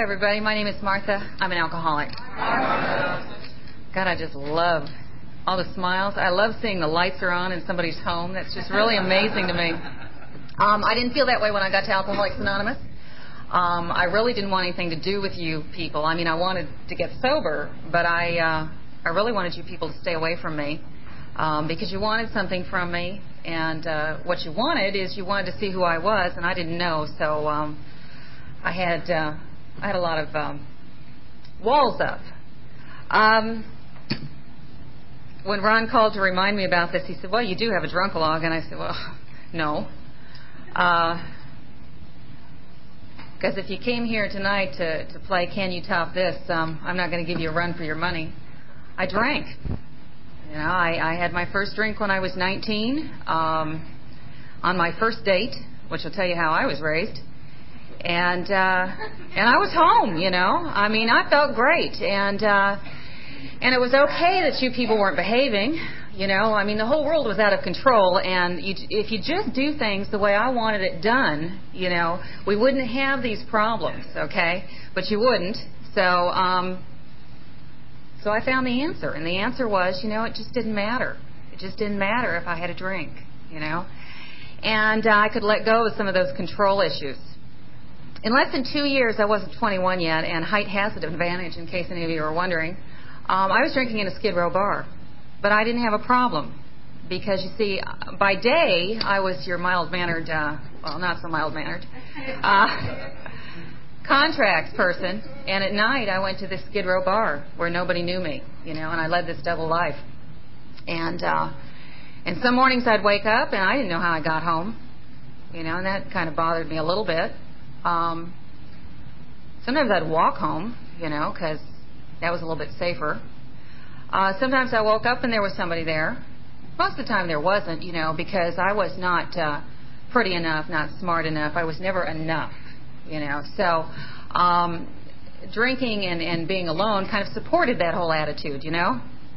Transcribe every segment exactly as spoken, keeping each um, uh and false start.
everybody. My name is Martha. I'm an alcoholic. God, I just love all the smiles. I love seeing the lights are on in somebody's home. That's just really amazing to me. Um, I didn't feel that way when I got to Alcoholics Anonymous. Um, I really didn't want anything to do with you people. I mean, I wanted to get sober, but I uh, I really wanted you people to stay away from me um, because you wanted something from me, and uh, what you wanted is you wanted to see who I was, and I didn't know, so um, I had uh, I had a lot of um, walls up. Um, when Ron called to remind me about this, he said, "Well, you do have a drunk-a-log," and I said, "Well, no." Uh, Because if you came here tonight to, to play Can You Top This, um, I'm not going to give you a run for your money. I drank. You know, I, I had my first drink when I was nineteen, um, on my first date, which will tell you how I was raised. And uh, and I was home, you know. I mean, I felt great. And, uh, and it was okay that you people weren't behaving. You know, I mean, the whole world was out of control, and you, if you just do things the way I wanted it done, you know, we wouldn't have these problems, okay? But you wouldn't. So, um, so I found the answer, and the answer was, you know, it just didn't matter. It just didn't matter if I had a drink, you know? And uh, I could let go of some of those control issues. In less than two years, I wasn't twenty-one yet, and height has an advantage, in case any of you are wondering. Um, I was drinking in a Skid Row bar. But I didn't have a problem because, you see, by day, I was your mild-mannered, uh, well, not so mild-mannered, uh, contract person. And at night, I went to this Skid Row bar where nobody knew me, you know, and I led this double life. And uh, and some mornings I'd wake up, and I didn't know how I got home, you know, and that kind of bothered me a little bit. Um, sometimes I'd walk home, you know, because that was a little bit safer. Uh, sometimes I woke up and there was somebody there. Most of the time there wasn't, you know, because I was not uh, pretty enough, not smart enough. I was never enough, you know. So um, drinking and, and being alone kind of supported that whole attitude, you know.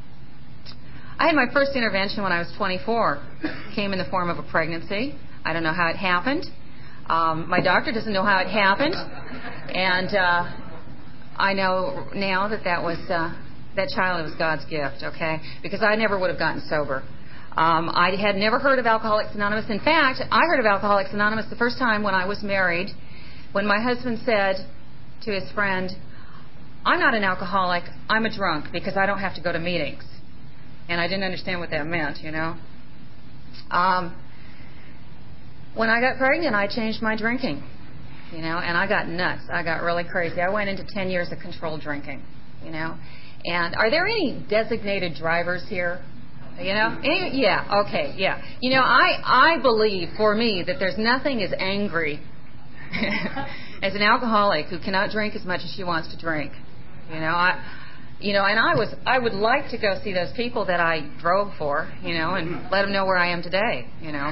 I had my first intervention when I was twenty-four. It came in the form of a pregnancy. I don't know how it happened. Um, my doctor doesn't know how it happened. And uh, I know now that that was... Uh, That child was God's gift, okay? Because I never would have gotten sober. Um, I had never heard of Alcoholics Anonymous. In fact, I heard of Alcoholics Anonymous the first time when I was married, when my husband said to his friend, "I'm not an alcoholic, I'm a drunk because I don't have to go to meetings." And I didn't understand what that meant, you know. Um, when I got pregnant, I changed my drinking, you know, and I got nuts. I got really crazy. I went into ten years of controlled drinking, you know. And are there any designated drivers here? You know? Any, yeah, okay, yeah. You know, I, I believe, for me, that there's nothing as angry as an alcoholic who cannot drink as much as she wants to drink. You know, I, you know, and I was, I would like to go see those people that I drove for, you know, and let them know where I am today, you know.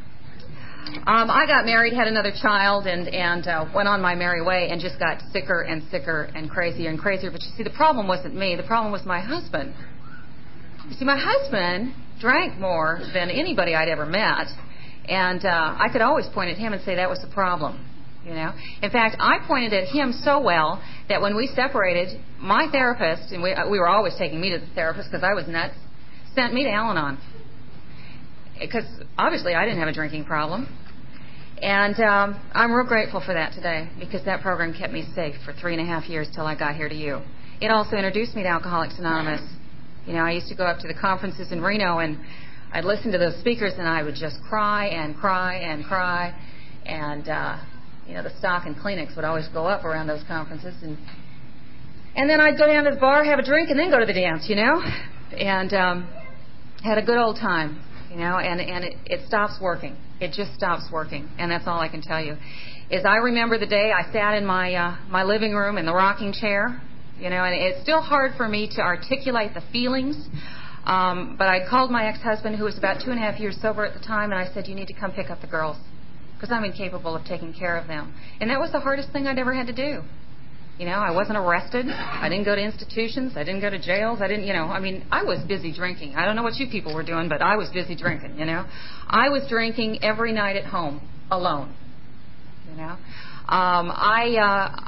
Um, I got married, had another child, and, and uh, went on my merry way and just got sicker and sicker and crazier and crazier. But you see, the problem wasn't me. The problem was my husband. You see, my husband drank more than anybody I'd ever met. And uh, I could always point at him and say that was the problem. You know. In fact, I pointed at him so well that when we separated, my therapist, and we, we were always taking me to the therapist because I was nuts, sent me to Al-Anon. Because obviously I didn't have a drinking problem. And um, I'm real grateful for that today because that program kept me safe for three and a half years till I got here to you. It also introduced me to Alcoholics Anonymous. You know, I used to go up to the conferences in Reno and I'd listen to those speakers and I would just cry and cry and cry. And, uh, you know, the stock and Kleenex would always go up around those conferences. And and then I'd go down to the bar, have a drink, and then go to the dance, you know. And um, had a good old time. You know, and, and it, it stops working. It just stops working. And that's all I can tell you. Is I remember the day I sat in my uh, my living room in the rocking chair, you know, and it's still hard for me to articulate the feelings. Um, but I called my ex-husband, who was about two and a half years sober at the time, and I said, "You need to come pick up the girls because I'm incapable of taking care of them." And that was the hardest thing I'd ever had to do. You know, I wasn't arrested. I didn't go to institutions. I didn't go to jails. I didn't, you know, I mean, I was busy drinking. I don't know what you people were doing, but I was busy drinking, you know. I was drinking every night at home, alone, you know. Um, I, uh,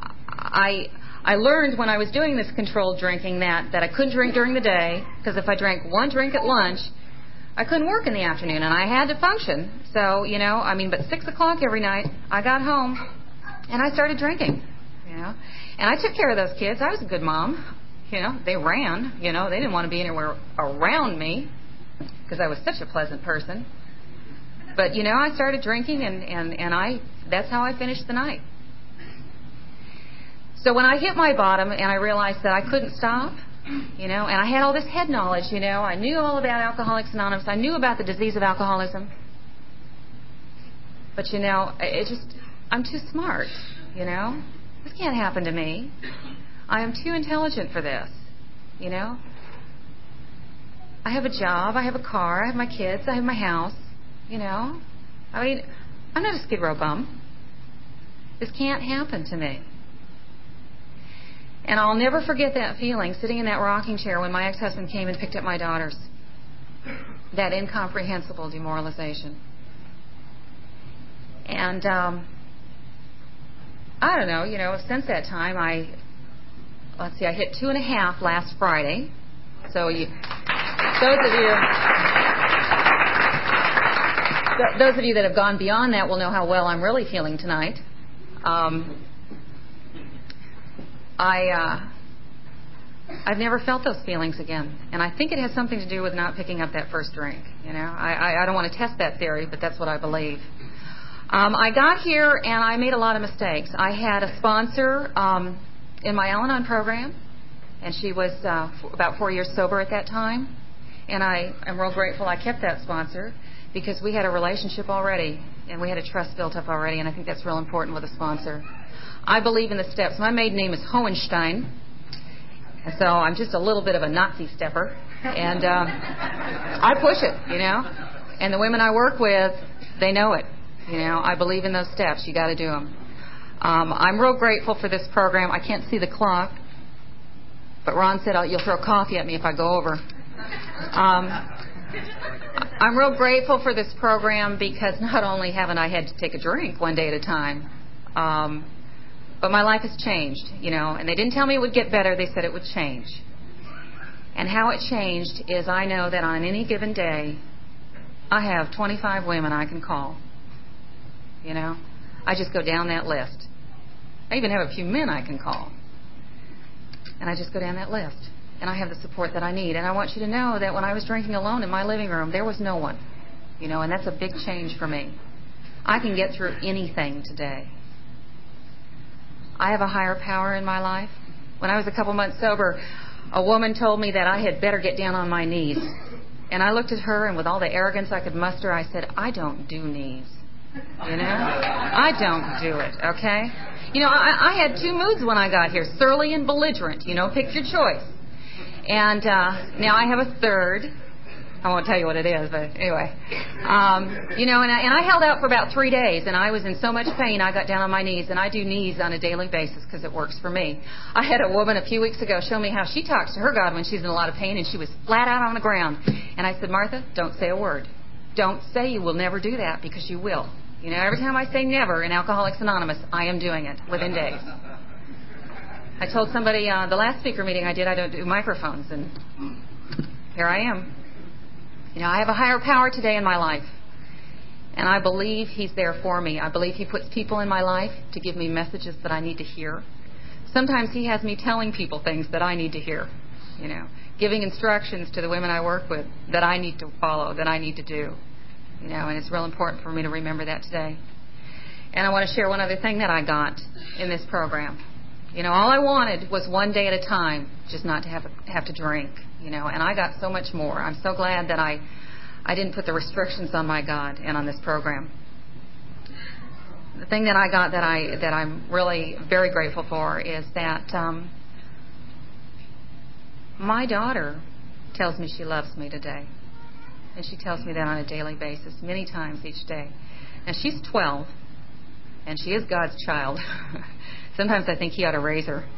I I learned when I was doing this controlled drinking that, that I couldn't drink during the day, because if I drank one drink at lunch, I couldn't work in the afternoon, and I had to function. So, you know, I mean, but six o'clock every night, I got home, and I started drinking, you know. And I took care of those kids. I was a good mom. You know, they ran. You know, they didn't want to be anywhere around me because I was such a pleasant person. But, you know, I started drinking, and, and, and I that's how I finished the night. So when I hit my bottom and I realized that I couldn't stop, you know, and I had all this head knowledge, you know, I knew all about Alcoholics Anonymous. I knew about the disease of alcoholism. But, you know, it just, I'm too smart, you know. This can't happen to me. I am too intelligent for this, you know. I have a job, I have a car, I have my kids, I have my house, you know. I mean, I'm not a Skid Row bum. This can't happen to me. And I'll never forget that feeling, sitting in that rocking chair when my ex-husband came and picked up my daughters. That incomprehensible demoralization. And um, I don't know, you know, since that time, I, let's see, I hit two and a half last Friday. So you, those of you, th- those of you that have gone beyond that will know how well I'm really feeling tonight. Um, I, uh, I've never felt those feelings again. And I think it has something to do with not picking up that first drink. You know, I, I, I don't want to test that theory, but that's what I believe. Um, I got here and I made a lot of mistakes. I had a sponsor um, in my Al-Anon program, and she was uh, f- about four years sober at that time. And I am real grateful I kept that sponsor because we had a relationship already, and we had a trust built up already, and I think that's real important with a sponsor. I believe in the steps. My maiden name is Hohenstein, and so I'm just a little bit of a Nazi stepper, and uh, I push it, you know. And the women I work with, they know it. You know, I believe in those steps. You got to do them. Um, I'm real grateful for this program. I can't see the clock, but Ron said, oh, you'll throw coffee at me if I go over. Um, I'm real grateful for this program because not only haven't I had to take a drink one day at a time, um, but my life has changed, you know, and they didn't tell me it would get better. They said it would change. And how it changed is I know that on any given day, I have twenty-five women I can call. You know, I just go down that list. I even have a few men I can call. And I just go down that list. And I have the support that I need. And I want you to know that when I was drinking alone in my living room, there was no one. You know, and that's a big change for me. I can get through anything today. I have a higher power in my life. When I was a couple months sober, a woman told me that I had better get down on my knees. And I looked at her, and with all the arrogance I could muster, I said, I don't do knees. You know? I don't do it, okay? You know, I, I had two moods when I got here, surly and belligerent. You know, pick your choice. And uh, now I have a third. I won't tell you what it is, but anyway. Um, you know, and I, and I held out for about three days, and I was in so much pain, I got down on my knees, and I do knees on a daily basis because it works for me. I had a woman a few weeks ago show me how she talks to her God when she's in a lot of pain, and she was flat out on the ground. And I said, Martha, don't say a word. Don't say you will never do that because you will. You know, every time I say never in Alcoholics Anonymous, I am doing it within days. I told somebody uh, the last speaker meeting I did, I don't do microphones, and here I am. You know, I have a higher power today in my life, and I believe He's there for me. I believe He puts people in my life to give me messages that I need to hear. Sometimes He has me telling people things that I need to hear, you know, giving instructions to the women I work with that I need to follow, that I need to do, you know, and it's real important for me to remember that today. And I want to share one other thing that I got in this program. You know, all I wanted was one day at a time, just not to have have to drink, you know, and I got so much more. I'm so glad that I, I didn't put the restrictions on my God and on this program. The thing that I got that, I, that I'm really very grateful for is that um, my daughter tells me she loves me today. And she tells me that on a daily basis, many times each day. And she's twelve, and she is God's child. Sometimes I think He ought to raise her.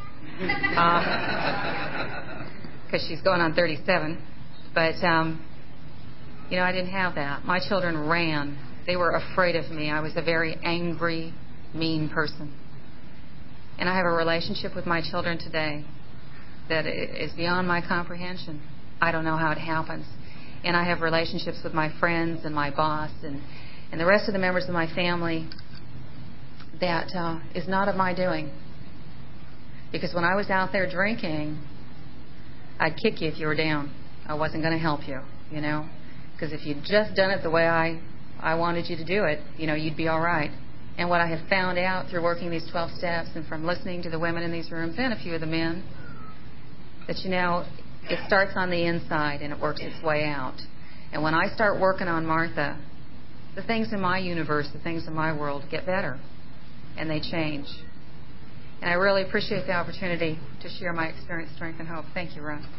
Because uh, she's going on thirty-seven. But, um, you know, I didn't have that. My children ran. They were afraid of me. I was a very angry, mean person. And I have a relationship with my children today that is beyond my comprehension. I don't know how it happens. And I have relationships with my friends and my boss and, and the rest of the members of my family that uh, is not of my doing. Because when I was out there drinking, I'd kick you if you were down. I wasn't going to help you, you know. Because if you'd just done it the way I, I wanted you to do it, you know, you'd be all right. And what I have found out through working these twelve steps and from listening to the women in these rooms and a few of the men, that, you know, it starts on the inside and it works its way out. And when I start working on Martha, the things in my universe, the things in my world get better and they change. And I really appreciate the opportunity to share my experience, strength, and hope. Thank you, Ron.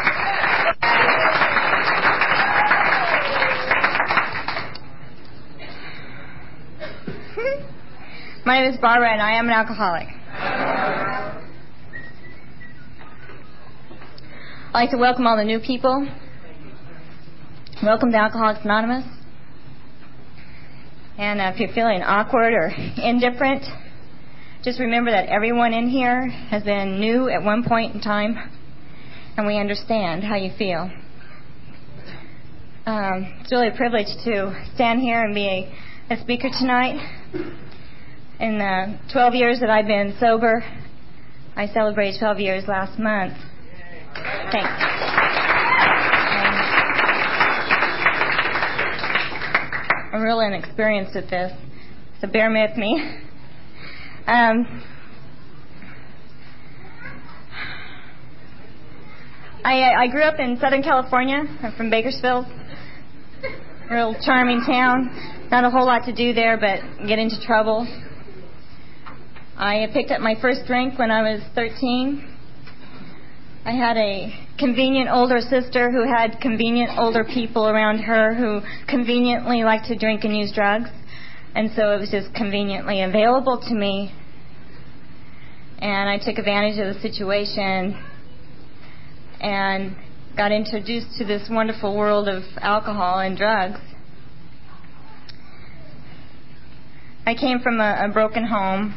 My name is Barbara, and I am an alcoholic. I'd like to welcome all the new people. Welcome to Alcoholics Anonymous. And uh, if you're feeling awkward or indifferent, just remember that everyone in here has been new at one point in time, and we understand how you feel. Um, it's really a privilege to stand here and be a, a speaker tonight. In the twelve years that I've been sober, I celebrated twelve years last month. Thanks. Um, I'm really inexperienced at this, so bear with me. Um, I, I grew up in Southern California. I'm from Bakersfield. Real charming town. Not a whole lot to do there, but get into trouble. I picked up my first drink when I was thirteen. I had a convenient older sister who had convenient older people around her who conveniently liked to drink and use drugs. And so it was just conveniently available to me. And I took advantage of the situation and got introduced to this wonderful world of alcohol and drugs. I came from a, a broken home.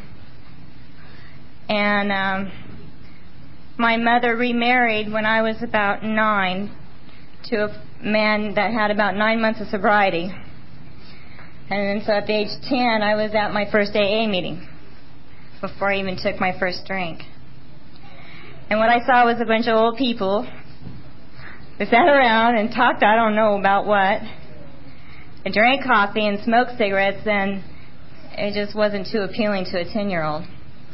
And um, my mother remarried when I was about nine to a man that had about nine months of sobriety. And then so at the age of ten, I was at my first A A meeting before I even took my first drink. And what I saw was a bunch of old people who sat around and talked I don't know about what, and drank coffee and smoked cigarettes, and it just wasn't too appealing to a ten-year-old.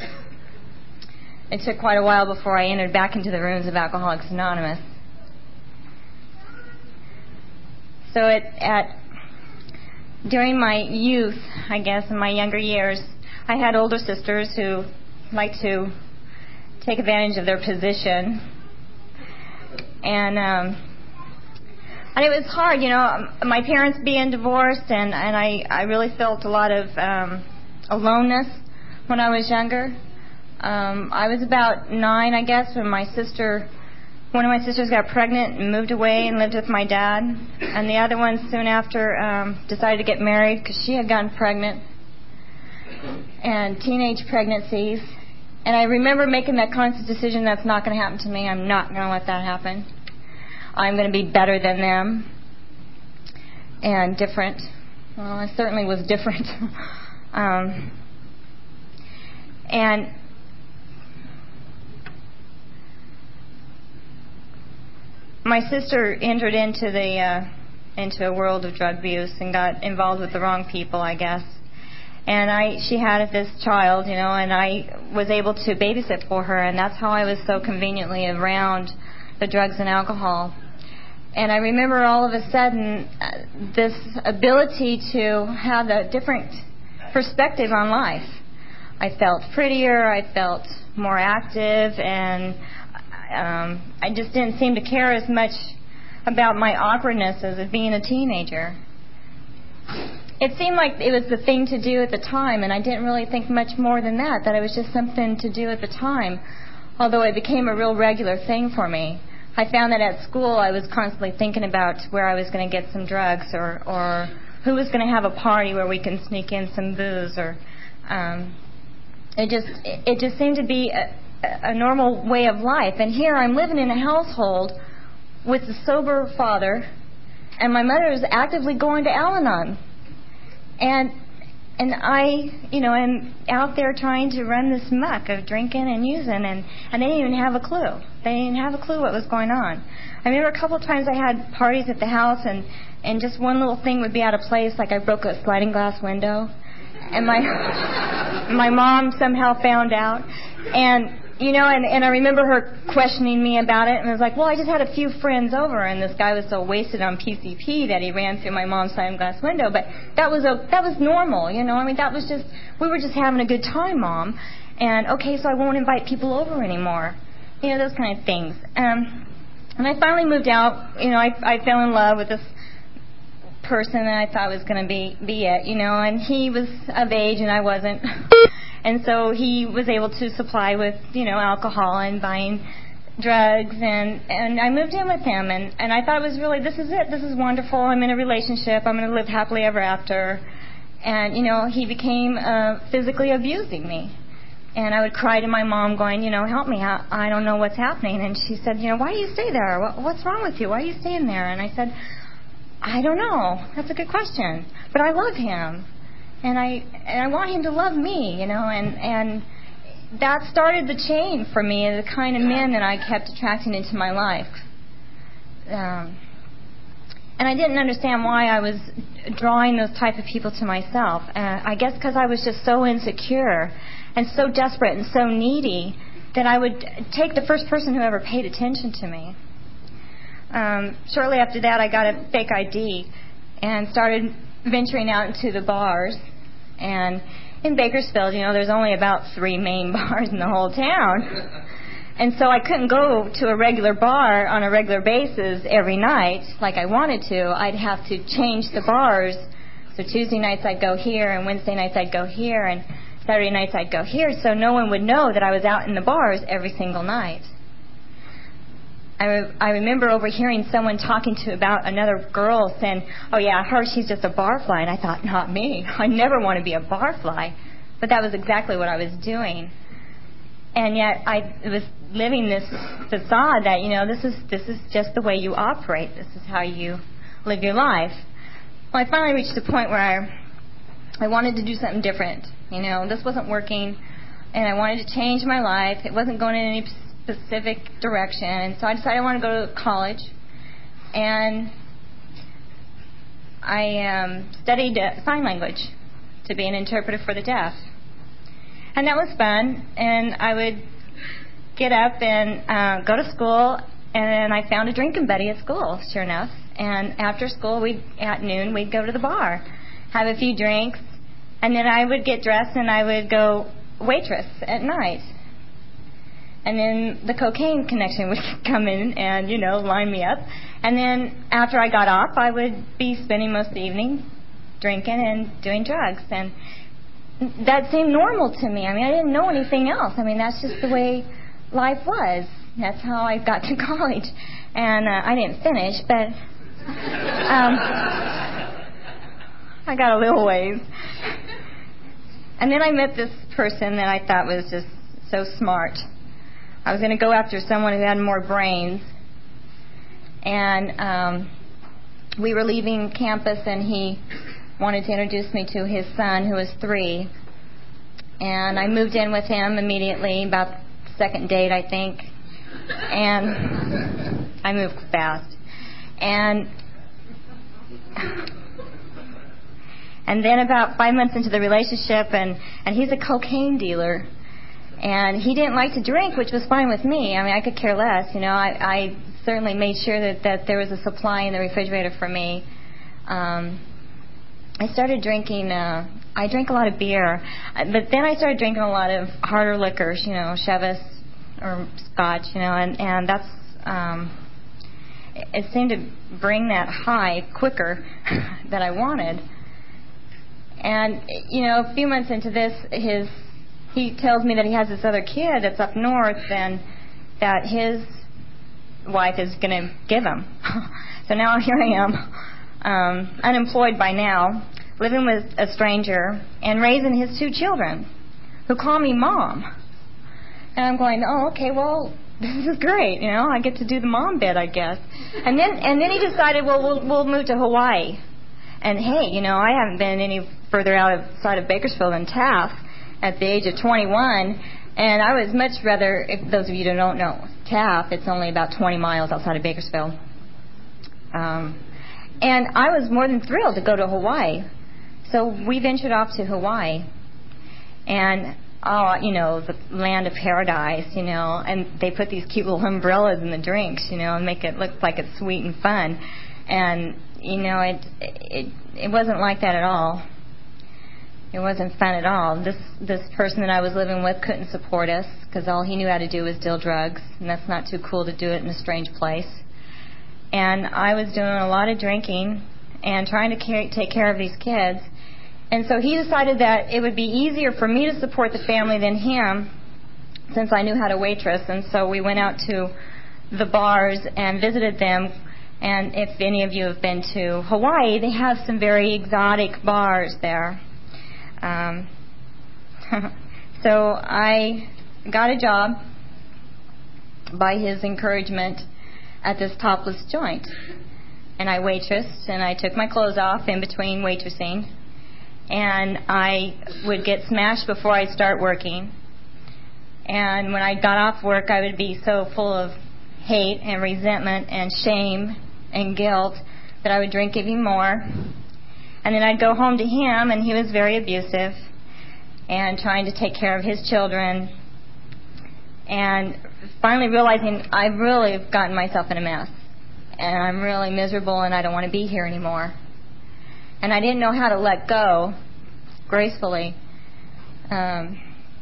It took quite a while before I entered back into the rooms of Alcoholics Anonymous. So it, at during my youth, I guess, in my younger years, I had older sisters who liked to take advantage of their position. And um, and it was hard, you know, my parents being divorced, and, and I, I really felt a lot of um, aloneness when I was younger. Um, I was about nine, I guess, when my sister, one of my sisters got pregnant and moved away and lived with my dad. And the other one soon after um, decided to get married because she had gotten pregnant. And teenage pregnancies. And I remember making that conscious decision, that's not going to happen to me. I'm not going to let that happen. I'm going to be better than them. And different. Well, I certainly was different. um, and my sister entered into the uh, into a world of drug abuse and got involved with the wrong people, I guess. And I, she had this child, you know, and I was able to babysit for her, and that's how I was so conveniently around the drugs and alcohol. And I remember all of a sudden uh, this ability to have a different perspective on life. I felt prettier, I felt more active, and um, I just didn't seem to care as much about my awkwardness as being a teenager. It seemed like it was the thing to do at the time, and I didn't really think much more than that, that it was just something to do at the time, although it became a real regular thing for me. I found that at school I was constantly thinking about where I was going to get some drugs, or, or who was going to have a party where we can sneak in some booze, or um, It just it just seemed to be a, a normal way of life. And here I'm living in a household with a sober father, and my mother is actively going to Al-Anon. And and I, you know, am out there trying to run this muck of drinking and using, and, and they didn't even have a clue. They didn't have a clue what was going on. I remember a couple of times I had parties at the house, and, and just one little thing would be out of place, like I broke a sliding glass window, and my my mom somehow found out. And you know, and, and I remember her questioning me about it, and I was like, well, I just had a few friends over, and this guy was so wasted on P C P that he ran through my mom's sliding glass window. But that was a, that was normal, you know. I mean, that was just, we were just having a good time, Mom. And, okay, so I won't invite people over anymore. You know, those kind of things. Um, and I finally moved out. You know, I, I fell in love with this person that I thought was going to be, be it, you know, and he was of age and I wasn't. And so he was able to supply with, you know, alcohol and buying drugs, and, and I moved in with him, and, and I thought it was really, this is it, this is wonderful, I'm in a relationship, I'm going to live happily ever after. And, you know, he became uh, physically abusing me. And I would cry to my mom going, you know, help me, I, I don't know what's happening. And she said, you know, why do you stay there? What, what's wrong with you? Why are you staying there? And I said, I don't know. That's a good question. But I love him. And I and I want him to love me, you know, and, and that started the chain for me, the kind of men that I kept attracting into my life. Um, and I didn't understand why I was drawing those type of people to myself. Uh, I guess because I was just so insecure and so desperate and so needy that I would take the first person who ever paid attention to me. Um, shortly after that, I got a fake I D and started venturing out into the bars. And in Bakersfield, you know, there's only about three main bars in the whole town. And so I couldn't go to a regular bar on a regular basis every night like I wanted to. I'd have to change the bars. So Tuesday nights I'd go here, and Wednesday nights I'd go here, and Saturday nights I'd go here, so no one would know that I was out in the bars every single night. I, re- I remember overhearing someone talking to about another girl saying, oh yeah, her, she's just a barfly. And I thought, not me. I never want to be a barfly. But that was exactly what I was doing. And yet I was living this facade that, you know, this is this is just the way you operate. This is how you live your life. Well, I finally reached a point where I, I wanted to do something different. You know, this wasn't working, and I wanted to change my life. It wasn't going in any specific direction, and so I decided I wanted to go to college, and I um, studied uh, sign language to be an interpreter for the deaf, and that was fun. And I would get up and uh, go to school, and I found a drinking buddy at school, sure enough. And after school, we at noon we'd go to the bar, have a few drinks, and then I would get dressed and I would go waitress at night. And then the cocaine connection would come in and, you know, line me up. And then after I got off, I would be spending most of the evening drinking and doing drugs. And that seemed normal to me. I mean, I didn't know anything else. I mean, that's just the way life was. That's how I got to college. And uh, I didn't finish, but um, I got a little ways. And then I met this person that I thought was just so smart. I was going to go after someone who had more brains. And um, we were leaving campus, and he wanted to introduce me to his son, who was three. And I moved in with him immediately, about the second date, I think. And I moved fast. And and then about five months into the relationship, and, and he's a cocaine dealer. And he didn't like to drink, which was fine with me. I mean, I could care less. You know, I, I certainly made sure that, that there was a supply in the refrigerator for me. Um, I started drinking, uh, I drank a lot of beer. But then I started drinking a lot of harder liquors, you know, Chivas or Scotch, you know, and, and that's, um, it, it seemed to bring that high quicker than I wanted. And, you know, a few months into this, his... he tells me that he has this other kid that's up north and that his wife is going to give him. So now here I am, um, unemployed by now, living with a stranger and raising his two children who call me Mom. And I'm going, oh, okay, well, this is great, you know, I get to do the mom bit, I guess. And then and then he decided, well, we'll we'll move to Hawaii. And hey, you know, I haven't been any further outside of Bakersfield than Taft at the age of twenty-one. And I was much rather, if those of you who don't know, Taft, it's only about twenty miles outside of Bakersfield. Um, and I was more than thrilled to go to Hawaii. So we ventured off to Hawaii. And oh, you know, the land of paradise, you know, and they put these cute little umbrellas in the drinks, you know, and make it look like it's sweet and fun. And, you know, it it it wasn't like that at all. It wasn't fun at all. This this person that I was living with couldn't support us because all he knew how to do was deal drugs, and that's not too cool to do it in a strange place. And I was doing a lot of drinking and trying to care, take care of these kids. And so he decided that it would be easier for me to support the family than him, since I knew how to waitress. And so we went out to the bars and visited them. And if any of you have been to Hawaii, they have some very exotic bars there. Um, so I got a job by his encouragement at this topless joint. And I waitressed, and I took my clothes off in between waitressing. And I would get smashed before I'd start working. And when I got off work, I would be so full of hate and resentment and shame and guilt that I would drink even more. And then I'd go home to him, and he was very abusive and trying to take care of his children. And finally realizing I've really gotten myself in a mess. And I'm really miserable, and I don't want to be here anymore. And I didn't know how to let go gracefully. Um,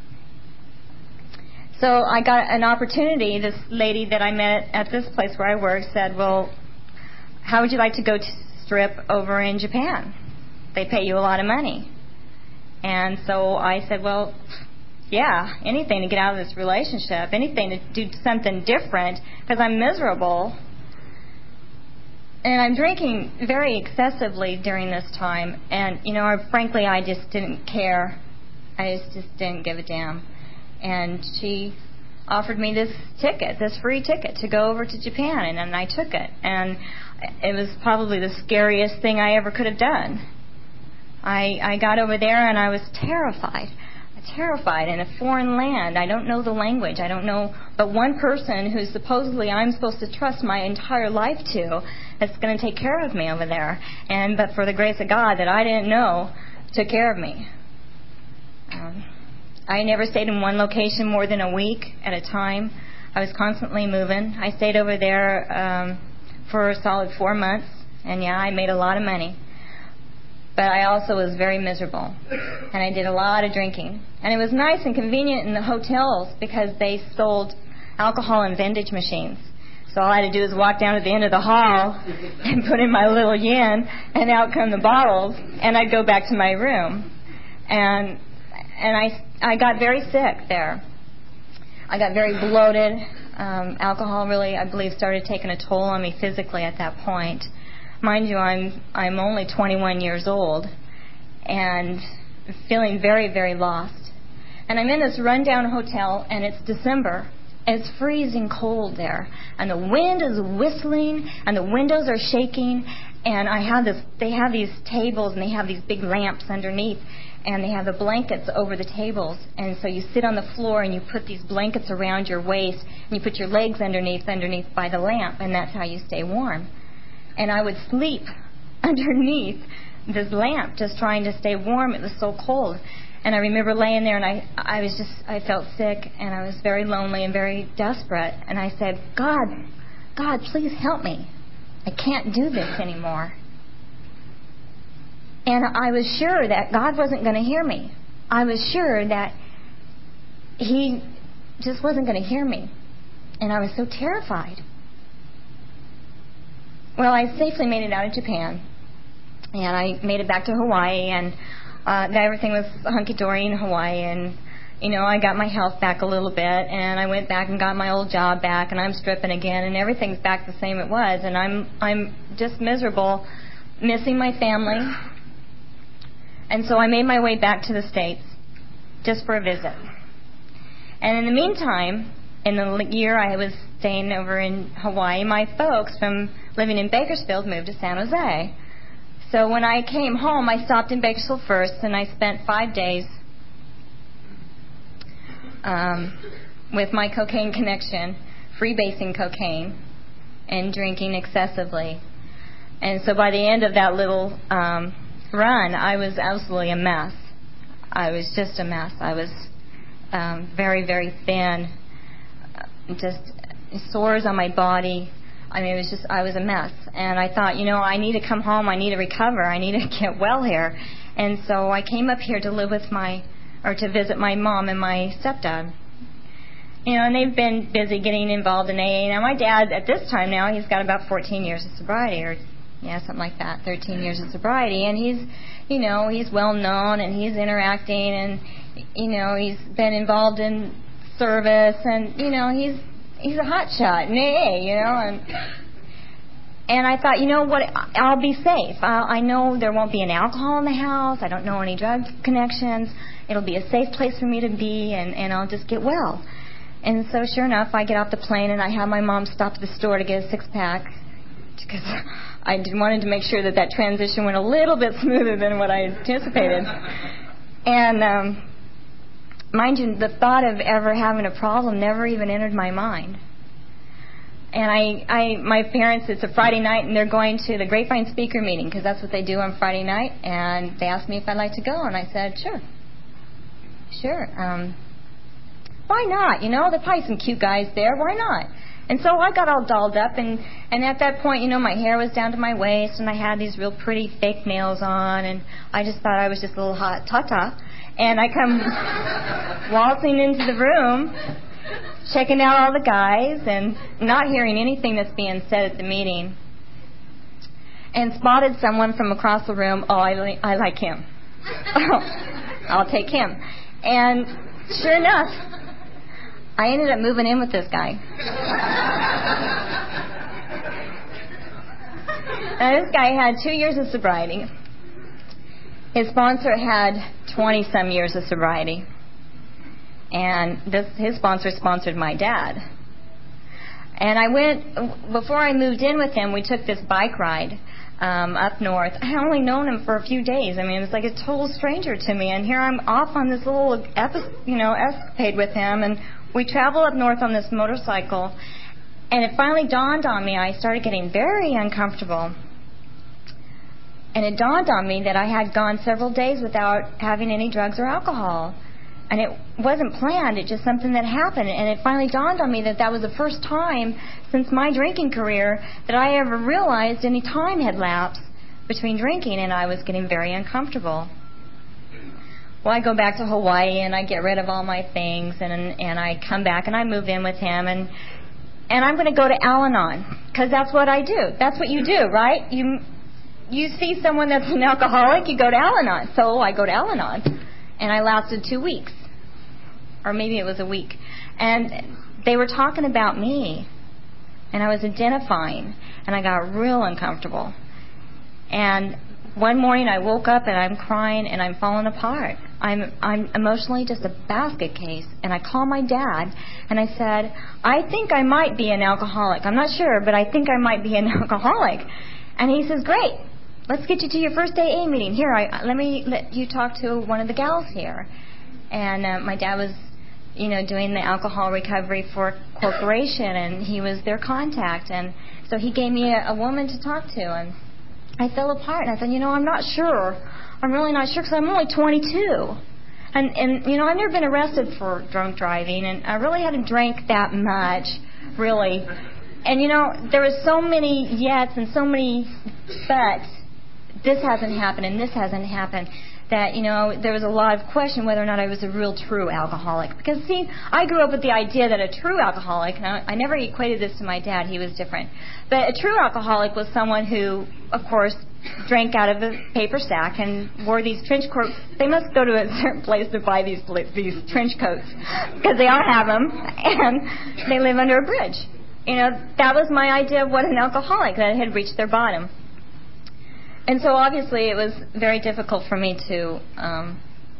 so I got an opportunity. This lady that I met at this place where I work said, well, how would you like to go to strip over in Japan? They pay you a lot of money. And so I said, well, yeah, anything to get out of this relationship, anything to do something different, because I'm miserable. And I'm drinking very excessively during this time. And, you know, frankly, I just didn't care. I just, just didn't give a damn. And she offered me this ticket, this free ticket to go over to Japan. And then I took it. And it was probably the scariest thing I ever could have done. I, I got over there and I was terrified. Terrified in a foreign land. I don't know the language. I don't know but one person who supposedly I'm supposed to trust my entire life to that's going to take care of me over there. And but for the grace of God that I didn't know took care of me. Um, I never stayed in one location more than a week at a time. I was constantly moving. I stayed over there um, for a solid four months. And yeah, I made a lot of money. But I also was very miserable, and I did a lot of drinking. And it was nice and convenient in the hotels because they sold alcohol and vending machines. So all I had to do was walk down to the end of the hall and put in my little yen, and out come the bottles, and I'd go back to my room. And and I, I got very sick there. I got very bloated. Um, alcohol really, I believe, started taking a toll on me physically at that point. Mind you, I'm I'm only twenty-one years old and feeling very, very lost. And I'm in this rundown hotel, and it's December, and it's freezing cold there. And the wind is whistling, and the windows are shaking, and I have this. They have these tables, and they have these big lamps underneath, and they have the blankets over the tables. And so you sit on the floor, and you put these blankets around your waist, and you put your legs underneath, underneath by the lamp, and that's how you stay warm. And I would sleep underneath this lamp just trying to stay warm. It was so cold. And I remember laying there, and I, I was just, I felt sick, and I was very lonely and very desperate. And I said, God, God, please help me. I can't do this anymore. And I was sure that God wasn't going to hear me. I was sure that He just wasn't going to hear me. And I was so terrified. Well, I safely made it out of Japan, and I made it back to Hawaii, and uh, everything was hunky-dory in Hawaii, and, you know, I got my health back a little bit, and I went back and got my old job back, and I'm stripping again, and everything's back the same it was, and I'm I'm just miserable, missing my family, and so I made my way back to the States, just for a visit. And in the meantime, in the year I was staying over in Hawaii, my folks from living in Bakersfield moved to San Jose. So when I came home, I stopped in Bakersfield first, and I spent five days um, with my cocaine connection, freebasing cocaine, and drinking excessively. And so by the end of that little um, run, I was absolutely a mess. I was just a mess. I was um, very, very thin, just sores on my body. I mean, it was just, I was a mess. And I thought, you know, I need to come home. I need to recover. I need to get well here. And so I came up here to live with my, or to visit my mom and my stepdad. You know, and they've been busy getting involved in A A. Now, my dad, at this time now, he's got about fourteen years of sobriety, or, yeah, something like that, thirteen years of sobriety. And he's, you know, he's well known, and he's interacting, and, you know, he's been involved in service, and, you know, he's he's a hot shot in A A, you know, and and I thought, you know what, I'll be safe. I'll, I know there won't be any alcohol in the house. I don't know any drug connections. It'll be a safe place for me to be, and, and I'll just get well. And so sure enough, I get off the plane, and I have my mom stop at the store to get a six-pack because I wanted to make sure that that transition went a little bit smoother than what I anticipated. And um, mind you, the thought of ever having a problem never even entered my mind. And I, I, my parents, it's a Friday night, and they're going to the Grapevine speaker meeting because that's what they do on Friday night. And they asked me if I'd like to go, and I said, sure. Sure. Um, why not? You know, there are probably some cute guys there. Why not? And so I got all dolled up, and, and at that point, you know, my hair was down to my waist, and I had these real pretty fake nails on, and I just thought I was just a little hot ta-ta. And I come waltzing into the room, checking out all the guys, and not hearing anything that's being said at the meeting, and spotted someone from across the room. Oh, I, li- I like him. I'll take him. And sure enough, I ended up moving in with this guy. Now, this guy had two years of sobriety. His sponsor had twenty-some years of sobriety. And this, his sponsor sponsored my dad. And I went, before I moved in with him, we took this bike ride um, up north. I had only known him for a few days. I mean, it was like a total stranger to me. And here I'm off on this little, epi- you know, escapade with him, and we travel up north on this motorcycle, and it finally dawned on me. I started getting very uncomfortable. And it dawned on me that I had gone several days without having any drugs or alcohol. And it wasn't planned. It's just something that happened. And it finally dawned on me that that was the first time since my drinking career that I ever realized any time had lapsed between drinking, and I was getting very uncomfortable. Well, I go back to Hawaii, and I get rid of all my things, and and I come back, and I move in with him, and and I'm going to go to Al-Anon, because that's what I do. That's what you do, right? You you see someone that's an alcoholic, you go to Al-Anon. So I go to Al-Anon, and I lasted two weeks, or maybe it was a week, and they were talking about me, and I was identifying, and I got real uncomfortable. And one morning I woke up and I'm crying and I'm falling apart. I'm I'm emotionally just a basket case. And I called my dad and I said, I think I might be an alcoholic. I'm not sure, but I think I might be an alcoholic. And he says, great, let's get you to your first A A meeting. Here, I, let me let you talk to one of the gals here. And uh, my dad was, you know, doing the alcohol recovery for a corporation, and he was their contact. And so he gave me a, a woman to talk to, and I fell apart, and I said, you know, I'm not sure. I'm really not sure, because I'm only twenty-two. And, and, you know, I've never been arrested for drunk driving, and I really haven't drank that much, really. And, you know, there was so many yets and so many buts. This hasn't happened, and this hasn't happened, that, you know, there was a lot of question whether or not I was a real true alcoholic. Because, see, I grew up with the idea that a true alcoholic, and I, I never equated this to my dad, he was different, but a true alcoholic was someone who, of course, drank out of a paper sack and wore these trench coats. They must go to a certain place to buy these these trench coats, because they all have them, and they live under a bridge. You know, that was my idea of what an alcoholic, that had reached their bottom. And so obviously it was very difficult for me to um,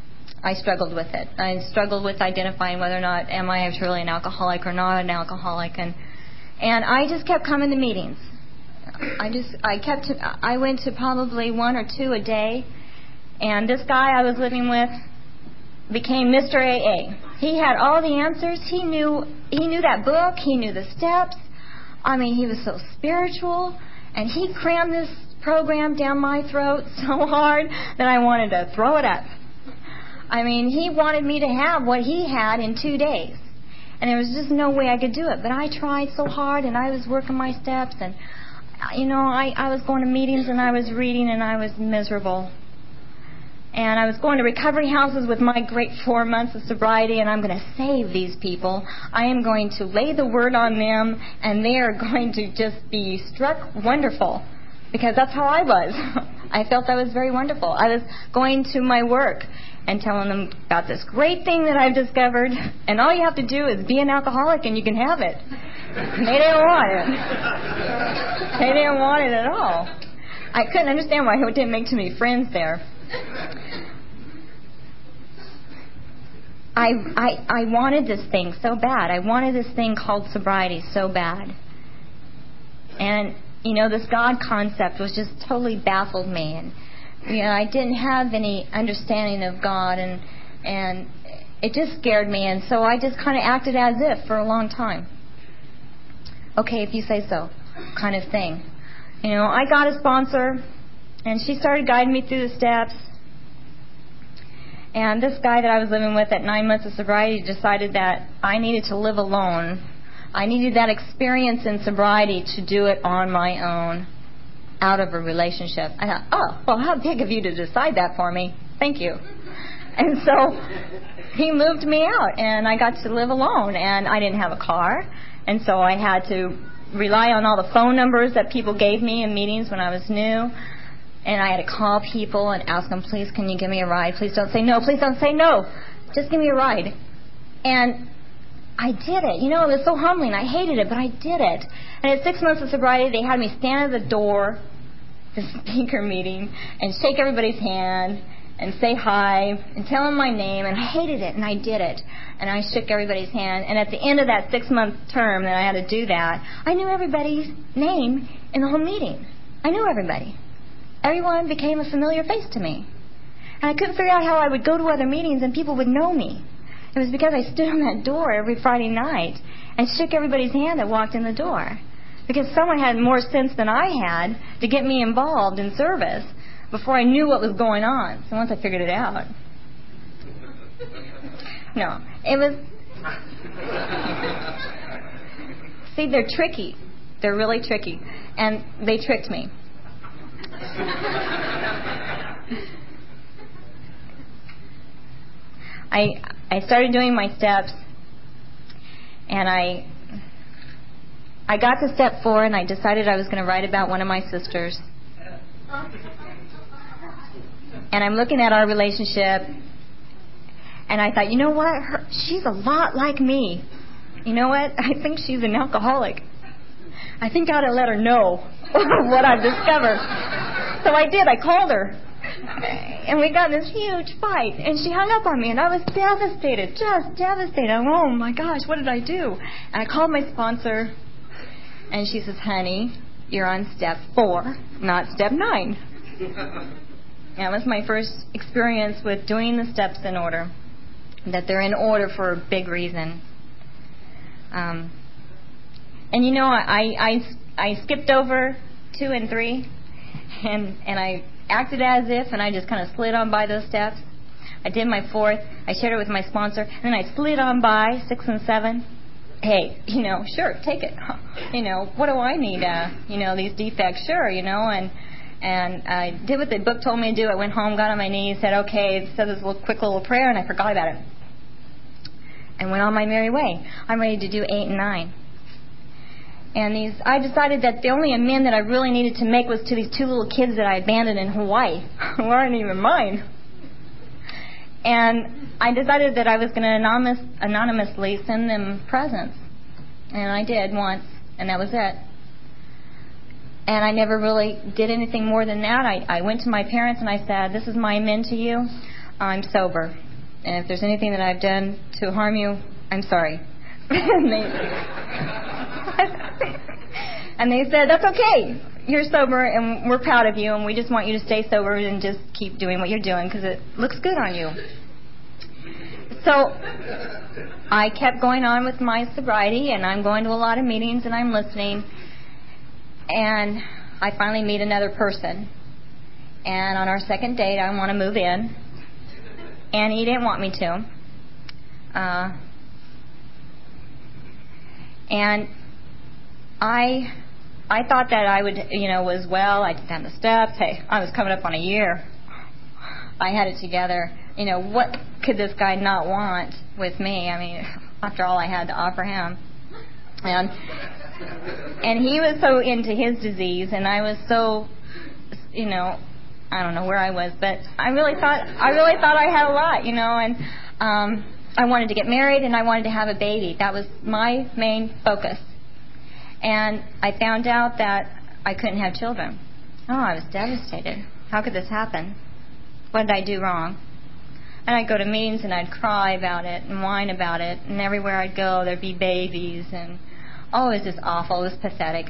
I struggled with it. I struggled with identifying whether or not am I truly an alcoholic or not an alcoholic, and and I just kept coming to meetings. I just I kept I went to probably one or two a day, and this guy I was living with became Mister A A. He had all the answers. He knew he knew that book. He knew the steps. I mean, he was so spiritual, and he crammed this program down my throat so hard that I wanted to throw it up. I mean, he wanted me to have what he had in two days, and there was just no way I could do it. But I tried so hard, and I was working my steps, and you know, I, I was going to meetings, and I was reading, and I was miserable. And I was going to recovery houses with my great four months of sobriety, and I'm going to save these people. I am going to lay the word on them, and they are going to just be struck wonderful, because that's how I was. I felt I was very wonderful. I was going to my work and telling them about this great thing that I've discovered, and all you have to do is be an alcoholic, and you can have it. And they didn't want it. They didn't want it at all. I couldn't understand why it didn't make too many friends there. I, I I wanted this thing so bad. I wanted this thing called sobriety so bad. And, you know, this God concept was just totally baffled me. And, you know, I didn't have any understanding of God, and and it just scared me. And so I just kind of acted as if for a long time. Okay, if you say so, kind of thing. You know, I got a sponsor, and she started guiding me through the steps. And this guy that I was living with at nine months of sobriety decided that I needed to live alone. I needed that experience in sobriety to do it on my own, out of a relationship. I thought, oh, well, how big of you to decide that for me? Thank you. And so he moved me out, and I got to live alone. And I didn't have a car, and so I had to rely on all the phone numbers that people gave me in meetings when I was new. And I had to call people and ask them, please, can you give me a ride? Please don't say no. Please don't say no. Just give me a ride. And I did it. You know, it was so humbling. I hated it, but I did it. And at six months of sobriety, they had me stand at the door, the speaker meeting, and shake everybody's hand and say hi and tell them my name. And I hated it, and I did it. And I shook everybody's hand. And at the end of that six-month term that I had to do that, I knew everybody's name in the whole meeting. I knew everybody. Everyone became a familiar face to me. And I couldn't figure out how I would go to other meetings and people would know me. It was because I stood on that door every Friday night and shook everybody's hand that walked in the door. Because someone had more sense than I had to get me involved in service before I knew what was going on. So once I figured it out. No, it was... See, they're tricky. They're really tricky. And they tricked me. I I started doing my steps, and I I got to step four, and I decided I was going to write about one of my sisters. And I'm looking at our relationship, and I thought, you know what? Her, she's a lot like me. You know what? I think she's an alcoholic. I think I ought to let her know what I've discovered. So I did. I called her. And we got in this huge fight. And she hung up on me. And I was devastated. Just devastated. Oh, my gosh, what did I do? And I called my sponsor. And she says, honey, you're on step four, not step nine. That was my first experience with doing the steps in order. That they're in order for a big reason. Um, and, you know, I, I, I skipped over two and three. And and I acted as if, and I just kind of slid on by those steps. I did my fourth. I shared it with my sponsor. And then I slid on by six and seven. Hey, you know, sure, take it. You know, what do I need? Uh, you know, these defects, sure, you know. And and I did what the book told me to do. I went home, got on my knees, said, okay, said this little quick little prayer, and I forgot about it. And went on my merry way. I'm ready to do eight and nine. And these, I decided that the only amend that I really needed to make was to these two little kids that I abandoned in Hawaii, who aren't even mine. And I decided that I was going to anonymous, anonymously send them presents. And I did once, and that was it. And I never really did anything more than that. I, I went to my parents and I said, this is my amend to you. I'm sober. and if there's anything that I've done to harm you, I'm sorry. and, they, and they said, that's okay. You're sober, and we're proud of you, and we just want you to stay sober and just keep doing what you're doing because it looks good on you. So I kept going on with my sobriety, and I'm going to a lot of meetings, and I'm listening. And I finally meet another person. And on our second date, I want to move in. And he didn't want me to. Uh, and I I thought that I would, you know, was well. I did the steps. Hey, I was coming up on a year. I had it together. You know, what could this guy not want with me? I mean, after all I had to offer him. And and he was so into his disease, and I was so, you know, I don't know where I was, but I really thought I really thought I had a lot, you know, and um, I wanted to get married and I wanted to have a baby. That was my main focus. And I found out that I couldn't have children. Oh, I was devastated. How could this happen? What did I do wrong? And I'd go to meetings and I'd cry about it and whine about it. And everywhere I'd go, there'd be babies. And, oh, it was just awful. It was pathetic.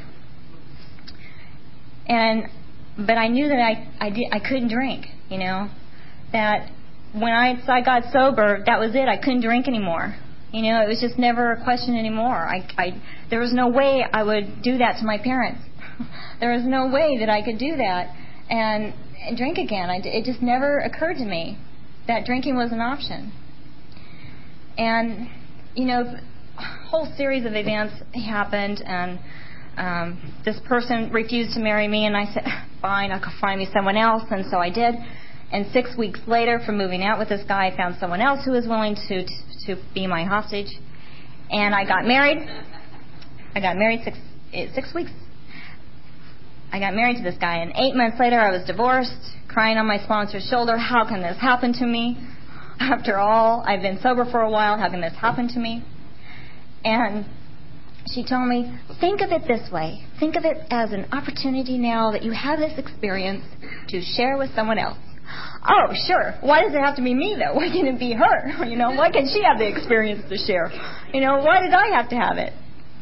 And, but I knew that I, I, did, I couldn't drink, you know. That when I, I got sober, that was it. I couldn't drink anymore. You know, it was just never a question anymore. I, I, there was no way I would do that to my parents. There was no way that I could do that and, and drink again. I, it just never occurred to me that drinking was an option. And, you know, a whole series of events happened, and um, this person refused to marry me, and I said, fine, I'll find me someone else, and so I did. And six weeks later, from moving out with this guy, I found someone else who was willing to to be my hostage, and I got married. I got married six six weeks. I got married to this guy, and eight months later, I was divorced, crying on my sponsor's shoulder. How can this happen to me? After all, I've been sober for a while. How can this happen to me? And she told me, think of it this way. Think of it as an opportunity now that you have this experience to share with someone else. Oh, sure. Why does it have to be me, though? Why can't it be her? You know, why can't she have the experience to share? You know, why did I have to have it?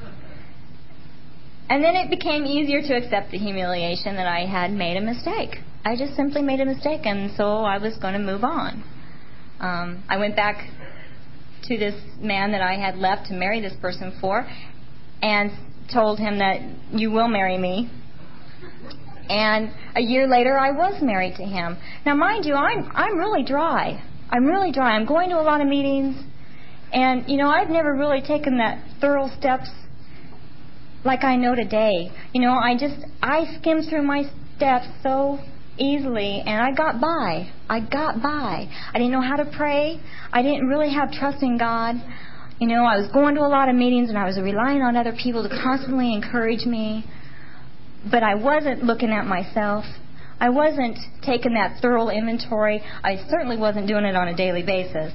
And then it became easier to accept the humiliation that I had made a mistake. I just simply made a mistake, and so I was going to move on. Um, I went back to this man that I had left to marry this person for and told him that you will marry me. And a year later, I was married to him. Now, mind you, I'm I'm really dry. I'm really dry. I'm going to a lot of meetings, and, you know, I've never really taken that thorough steps like I know today. You know, I just, I skimmed through my steps so easily, and I got by. I got by. I didn't know how to pray. I didn't really have trust in God. You know, I was going to a lot of meetings, and I was relying on other people to constantly encourage me. But I wasn't looking at myself. I wasn't taking that thorough inventory. I certainly wasn't doing it on a daily basis.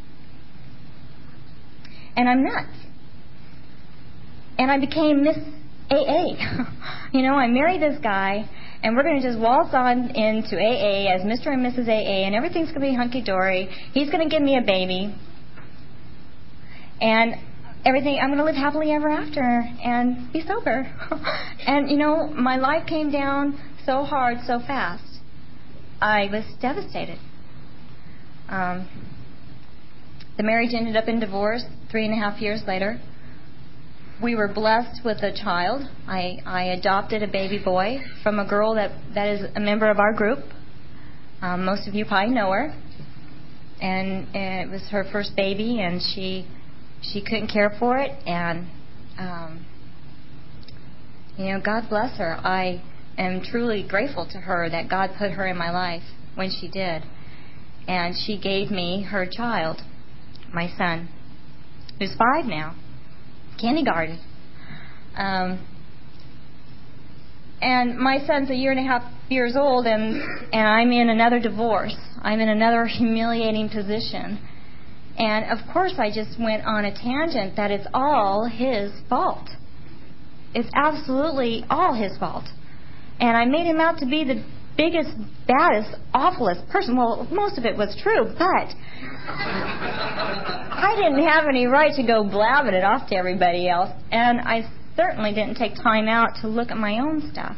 And I'm nuts. And I became Miss A A. You know, I married this guy, and we're going to just waltz on into A A as Mister and Missus A A, and everything's going to be hunky-dory. He's going to give me a baby. And everything, I'm going to live happily ever after and be sober. And, you know, my life came down so hard, so fast. I was devastated. Um, the marriage ended up in divorce three and a half years later. We were blessed with a child. I, I adopted a baby boy from a girl that, that is a member of our group. Um, most of you probably know her. And, and it was her first baby, and she she couldn't care for it. And, um, you know, God bless her. I am truly grateful to her that God put her in my life when she did. And she gave me her child, my son, who's five now. Kindergarten. Um, and my son's a year and a half years old, and, and I'm in another divorce. I'm in another humiliating position. And, of course, I just went on a tangent that it's all his fault. It's absolutely all his fault. And I made him out to be the biggest, baddest, awfulest person. Well, most of it was true, but I didn't have any right to go blabbing it off to everybody else, and I certainly didn't take time out to look at my own stuff.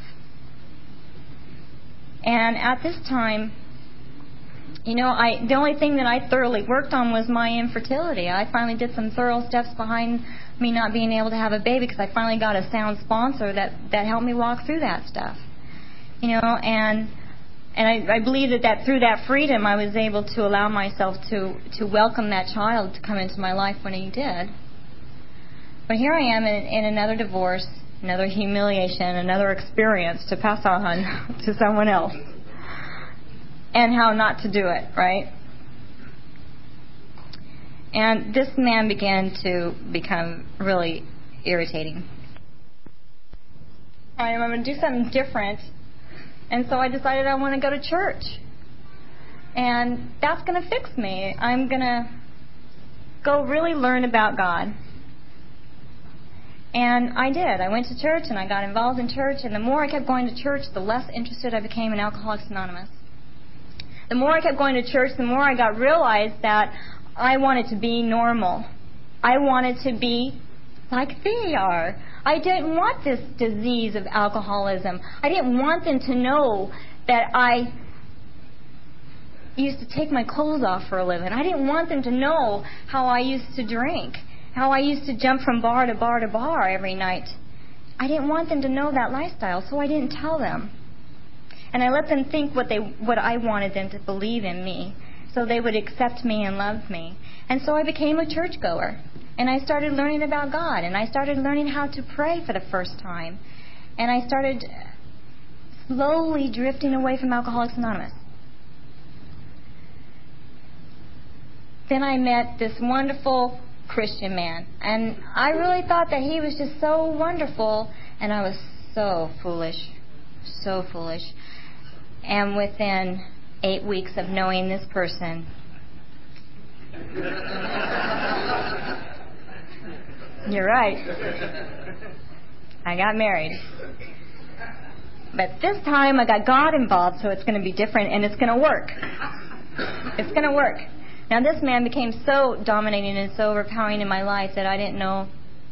And at this time, you know, I the only thing that I thoroughly worked on was my infertility. I finally did some thorough steps behind me not being able to have a baby because I finally got a sound sponsor that, that helped me walk through that stuff. You know, and and I, I believe that, that through that freedom I was able to allow myself to, to welcome that child to come into my life when he did. But here I am in, in another divorce, another humiliation, another experience to pass on to someone else. And how not to do it, right? And this man began to become really irritating. All right, I'm going to do something different. And so I decided I want to go to church. And that's going to fix me. I'm going to go really learn about God. And I did. I went to church and I got involved in church. And the more I kept going to church, the less interested I became in Alcoholics Anonymous. The more I kept going to church, the more I got realized that I wanted to be normal. I wanted to be like they are. I didn't want this disease of alcoholism. I didn't want them to know that I used to take my clothes off for a living. I didn't want them to know how I used to drink, how I used to jump from bar to bar to bar every night. I didn't want them to know that lifestyle, so I didn't tell them. And I let them think what they what I wanted them to believe in me, so they would accept me and love me. And so I became a churchgoer. And I started learning about God. And I started learning how to pray for the first time. And I started slowly drifting away from Alcoholics Anonymous. Then I met this wonderful Christian man. And I really thought that he was just so wonderful. And I was so foolish. So foolish. And within eight weeks of knowing this person, you're right, I got married. But this time I got God involved, so it's going to be different and it's going to work. It's going to work. Now this man became so dominating and so overpowering in my life that I didn't know.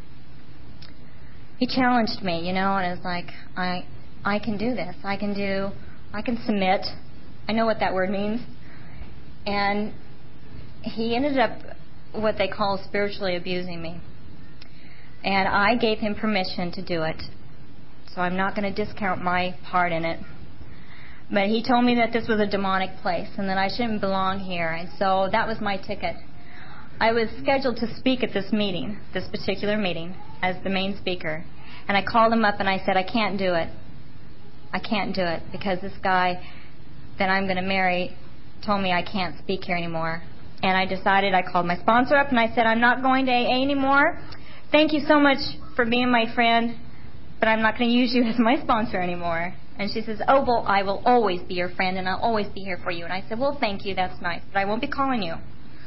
He challenged me, you know, and I was like, I, I can do this. I can do, I can submit. I know what that word means. And he ended up what they call spiritually abusing me. And I gave him permission to do it. So I'm not going to discount my part in it. But he told me that this was a demonic place and that I shouldn't belong here. And so that was my ticket. I was scheduled to speak at this meeting, this particular meeting, as the main speaker. And I called him up and I said, I can't do it. I can't do it because this guy that I'm going to marry told me I can't speak here anymore. And I decided, I called my sponsor up and I said, I'm not going to A A anymore. Thank you so much for being my friend, but I'm not going to use you as my sponsor anymore. And she says, oh, well, I will always be your friend and I'll always be here for you. And I said, well, thank you, that's nice, but I won't be calling you.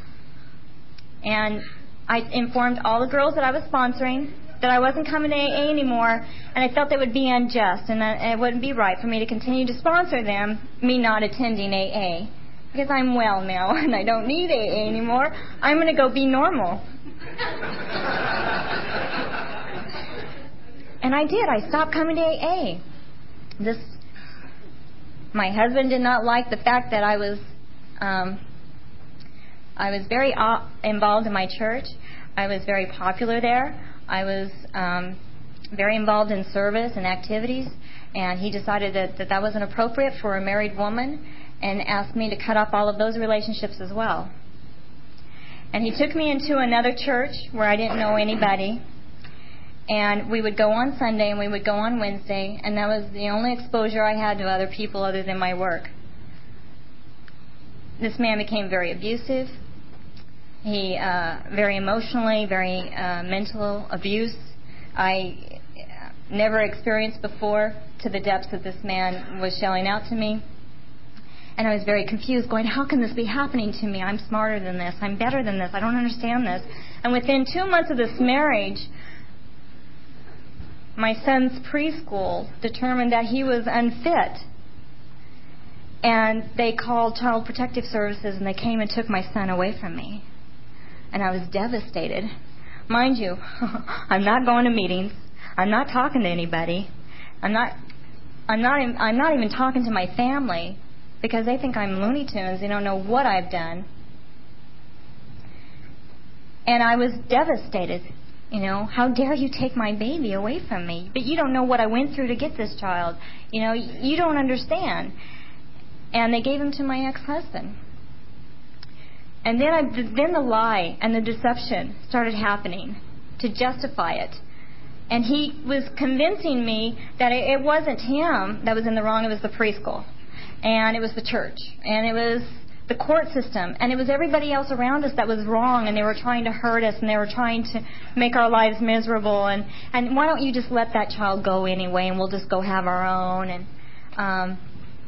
And I informed all the girls that I was sponsoring that I wasn't coming to A A anymore, and I felt it would be unjust and that it wouldn't be right for me to continue to sponsor them, me not attending A A. Because I'm well now and I don't need A A anymore. I'm going to go be normal. And I did. I stopped coming to A A. This, my husband did not like the fact that I was, um, I was very uh, involved in my church. I was very popular there. I was um, very involved in service and activities, and he decided that, that that wasn't appropriate for a married woman and asked me to cut off all of those relationships as well. And he took me into another church where I didn't know anybody, and we would go on Sunday and we would go on Wednesday, and that was the only exposure I had to other people other than my work. This man became very abusive. He, uh, very emotionally, very uh, mental abuse. I never experienced before to the depths that this man was shelling out to me. And I was very confused, going, how can this be happening to me? I'm smarter than this. I'm better than this. I don't understand this. And within two months of this marriage, my son's preschool determined that he was unfit. And they called Child Protective Services, and they came and took my son away from me. and I was devastated. Mind you, I'm not going to meetings. I'm not talking to anybody. I'm not. I'm not. I'm not even talking to my family because they think I'm Looney Tunes. They don't know what I've done. And I was devastated. You know, how dare you take my baby away from me? But you don't know what I went through to get this child. You know, you don't understand. And they gave him to my ex-husband. And then, I, then the lie and the deception started happening to justify it. And he was convincing me that it wasn't him that was in the wrong, it was the preschool. And it was the church. And it was the court system. And it was everybody else around us that was wrong, and they were trying to hurt us, and they were trying to make our lives miserable. And, and why don't you just let that child go anyway, and we'll just go have our own. And um,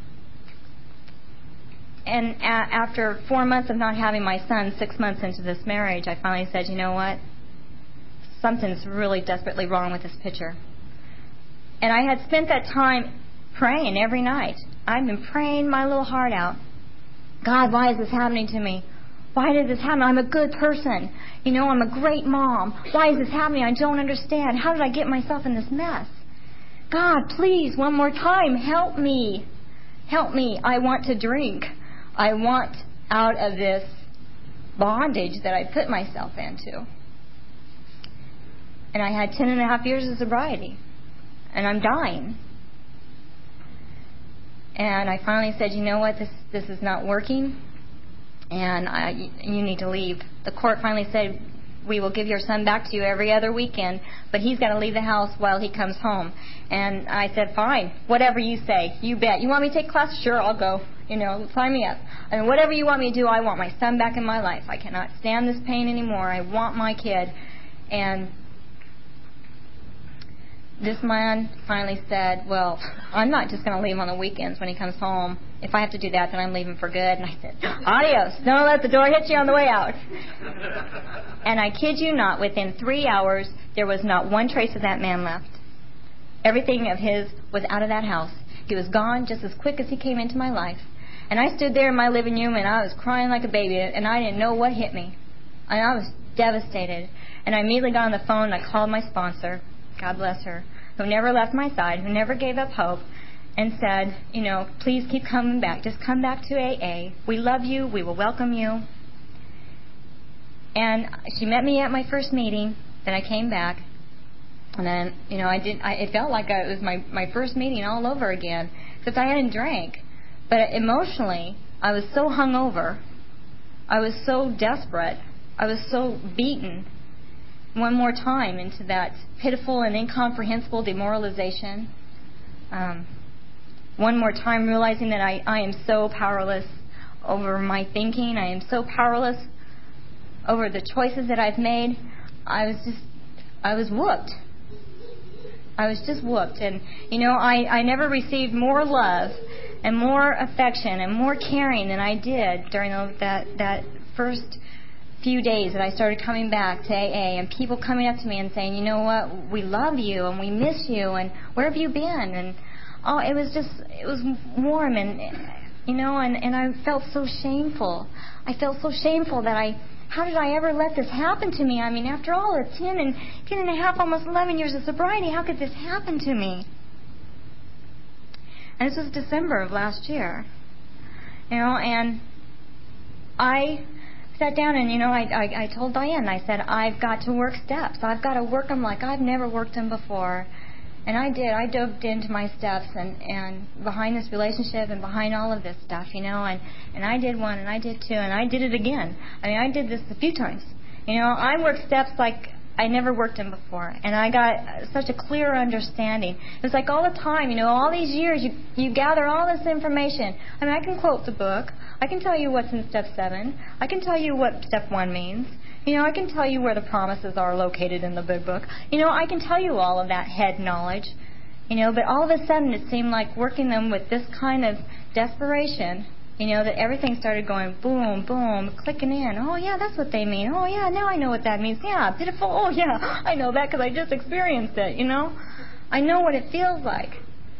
and a- after four months of not having my son, six months into this marriage, I finally said, you know what? Something's really desperately wrong with this picture. And I had spent that time praying every night. I've been praying my little heart out. God, why is this happening to me? Why did this happen? I'm a good person. You know, I'm a great mom. Why is this happening? I don't understand. How did I get myself in this mess? God, please, one more time, help me. Help me. I want to drink. I want out of this bondage that I put myself into. And I had ten and a half years of sobriety. And I'm dying. And I finally said, you know what, this this is not working, and I, you need to leave. The court finally said, we will give your son back to you every other weekend, but he's got to leave the house while he comes home. And I said, fine, whatever you say, you bet. You want me to take class? Sure, I'll go. You know, sign me up. I mean, whatever you want me to do, I want my son back in my life. I cannot stand this pain anymore. I want my kid. And this man finally said, well, I'm not just going to leave him on the weekends when he comes home. If I have to do that, then I'm leaving for good. And I said, adios. Don't let the door hit you on the way out. And I kid you not, within three hours, there was not one trace of that man left. Everything of his was out of that house. He was gone just as quick as he came into my life. And I stood there in my living room, and I was crying like a baby, and I didn't know what hit me. And I was devastated. And I immediately got on the phone, and I called my sponsor, God bless her, who never left my side, who never gave up hope, and said, you know, please keep coming back. Just come back to A A. We love you. We will welcome you. And she met me at my first meeting. Then I came back. And then, you know, I did. I, it felt like I, it was my, my first meeting all over again, because I hadn't drank. But emotionally, I was so hungover. I was so desperate. I was so beaten one more time into that pitiful and incomprehensible demoralization. Um, one more time realizing that I, I am so powerless over my thinking. I am so powerless over the choices that I've made. I was just, I was whooped. I was just whooped. And, you know, I, I never received more love and more affection and more caring than I did during the, that, that first few days that I started coming back to A A, and people coming up to me and saying, you know what, we love you and we miss you, and where have you been? And oh, it was just, it was warm, and you know, and, and I felt so shameful. I felt so shameful that I, how did I ever let this happen to me? I mean, after all, the ten and ten and a half, almost eleven years of sobriety, how could this happen to me? And this was December of last year, you know, and I sat down and, you know, I, I, I told Diane, I said, I've got to work steps. I've got to work them like I've never worked them before. And I did. I dove into my steps and, and behind this relationship and behind all of this stuff, you know, and, and I did one and I did two and I did it again. I mean, I did this a few times. You know, I worked steps like I never worked them before, and I got such a clear understanding. It was like all the time, you know, all these years you, you gather all this information. I mean, I can quote the book. I can tell you what's in step seven. I can tell you what step one means. You know, I can tell you where the promises are located in the big book. You know, I can tell you all of that head knowledge. You know, but all of a sudden it seemed like working them with this kind of desperation, you know, that everything started going boom, boom, clicking in. Oh, yeah, that's what they mean. Oh, yeah, now I know what that means. Yeah, pitiful. Oh, yeah, I know that because I just experienced it, you know. I know what it feels like.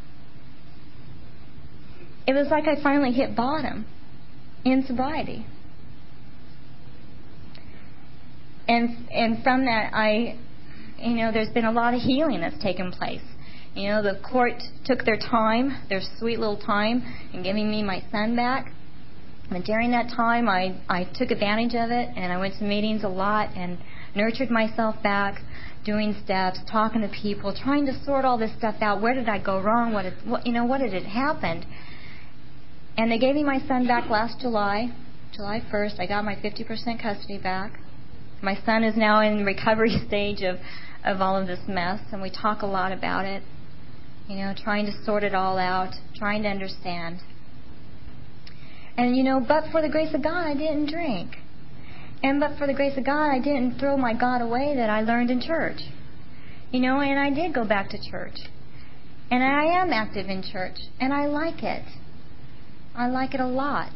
It was like I finally hit bottom in sobriety. and and from that, I, you know, there's been a lot of healing that's taken place. You know, the court took their time, their sweet little time, in giving me my son back. And during that time, I, I took advantage of it, and I went to meetings a lot and nurtured myself back, doing steps, talking to people, trying to sort all this stuff out. Where did I go wrong? What, had, what you know, what had it happened? And they gave me my son back last July, July first. I got my fifty percent custody back. My son is now in recovery stage of, of all of this mess, and we talk a lot about it. You know, trying to sort it all out, trying to understand. And, you know, but for the grace of God, I didn't drink. And but for the grace of God, I didn't throw my God away that I learned in church. You know, and I did go back to church. And I am active in church. And I like it. I like it a lot.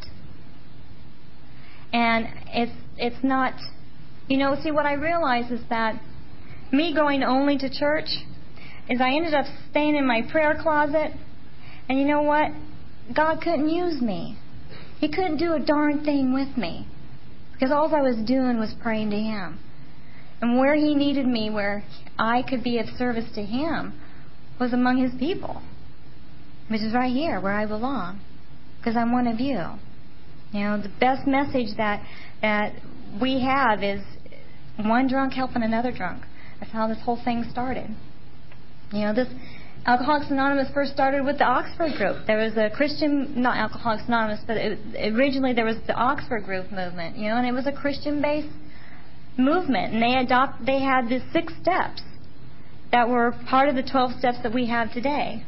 And it's it's not, you know, see, what I realize is that me going only to church is I ended up staying in my prayer closet. And you know what? God couldn't use me. He couldn't do a darn thing with me. Because all I was doing was praying to Him. And where He needed me, where I could be of service to Him, was among His people. Which is right here, where I belong. Because I'm one of you. You know, the best message that that we have is one drunk helping another drunk. That's how this whole thing started. You know, this Alcoholics Anonymous first started with the Oxford group. There was a Christian, not Alcoholics Anonymous, but it, originally there was the Oxford group movement, you know, and it was a Christian-based movement. And they adopt, they had the six steps that were part of the twelve steps that we have today.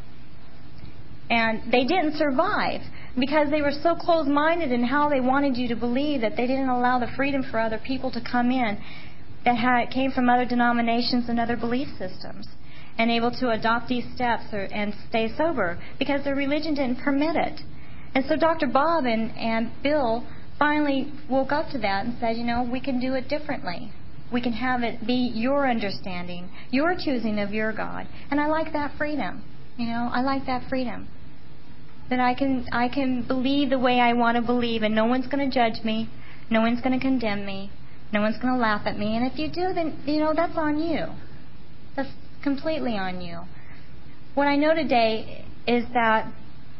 And they didn't survive because they were so closed-minded in how they wanted you to believe that they didn't allow the freedom for other people to come in that had, came from other denominations and other belief systems, and able to adopt these steps or, and stay sober because their religion didn't permit it. And so Doctor Bob and, and Bill finally woke up to that and said, you know, we can do it differently. We can have it be your understanding, your choosing of your God. And I like that freedom. You know, I like that freedom. That I can I can believe the way I want to believe, and no one's going to judge me. No one's going to condemn me. No one's going to laugh at me. And if you do, then, you know, that's on you. That's completely on you. What I know today is that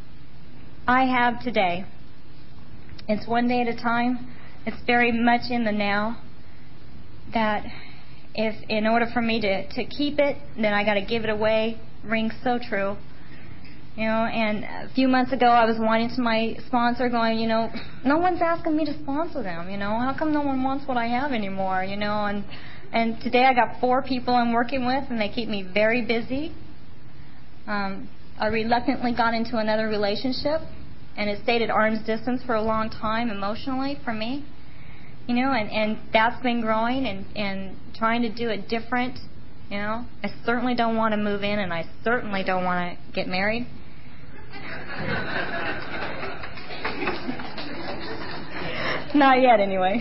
I have today. It's one day at a time. It's very much in the now. That if in order for me to, to keep it, then I got to give it away. Rings so true. You know, and a few months ago I was wanting to my sponsor going, you know, no one's asking me to sponsor them, you know. How come no one wants what I have anymore, you know? And And today I got four people I'm working with, and they keep me very busy. Um, I reluctantly got into another relationship, and it stayed at arm's distance for a long time emotionally for me. You know, and, and that's been growing and, and trying to do it different. You know, I certainly don't want to move in, and I certainly don't want to get married. Not yet, anyway.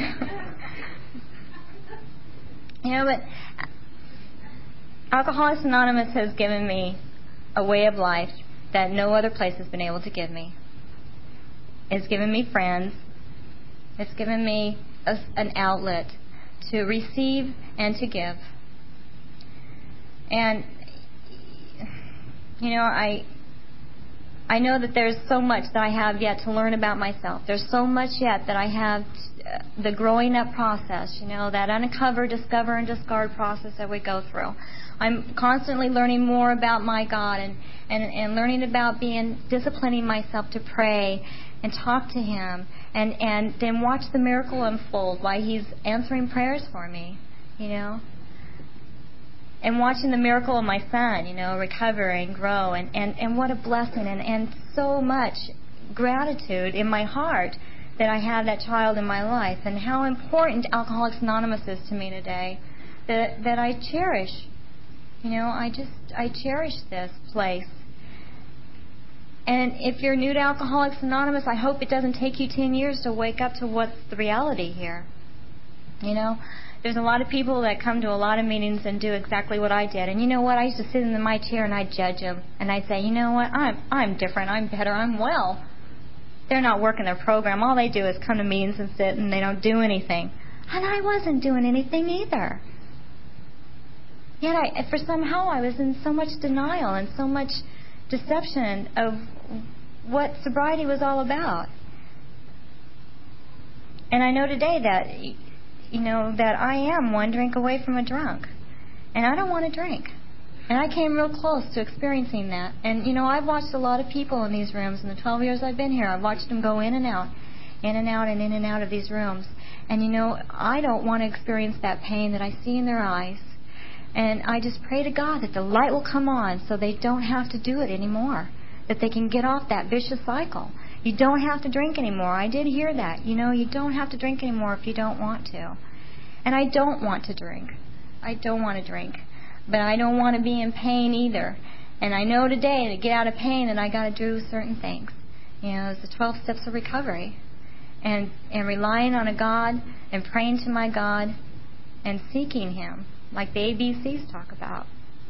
You know, but Alcoholics Anonymous has given me a way of life that no other place has been able to give me. It's given me friends. It's given me a, an outlet to receive and to give. And, you know, I I know that there's so much that I have yet to learn about myself. There's so much yet that I have uh, the growing up process, you know, that uncover, discover, and discard process that we go through. I'm constantly learning more about my God and, and, and learning about being, disciplining myself to pray and talk to Him and, and then watch the miracle unfold while He's answering prayers for me, you know. And watching the miracle of my son, you know, recover and grow. And, and, and what a blessing and, and so much gratitude in my heart that I have that child in my life. And how important Alcoholics Anonymous is to me today. That, that I cherish. You know, I just, I cherish this place. And if you're new to Alcoholics Anonymous, I hope it doesn't take you ten years to wake up to what's the reality here. You know, there's a lot of people that come to a lot of meetings and do exactly what I did. And you know what? I used to sit in my chair and I'd judge them. And I'd say, you know what? I'm I'm different. I'm better. I'm well. They're not working their program. All they do is come to meetings and sit, and they don't do anything. And I wasn't doing anything either. Yet I, for somehow I was in so much denial and so much deception of what sobriety was all about. And I know today that, you know, that I am one drink away from a drunk. And I don't want to drink. And I came real close to experiencing that. And, you know, I've watched a lot of people in these rooms. In the twelve years I've been here, I've watched them go in and out, in and out and in and out of these rooms. And, you know, I don't want to experience that pain that I see in their eyes. And I just pray to God that the light will come on so they don't have to do it anymore, that they can get off that vicious cycle. You don't have to drink anymore. I did hear that. You know, you don't have to drink anymore if you don't want to. And I don't want to drink. I don't want to drink. But I don't want to be in pain either. And I know today to get out of pain that I got to do certain things. You know, it's the twelve steps of recovery. And, and relying on a God and praying to my God and seeking Him, like the A B Cs talk about.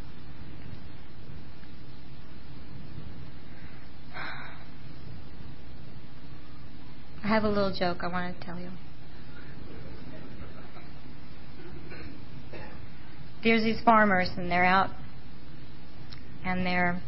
I have a little joke I want to tell you. There's these farmers, and they're out, and their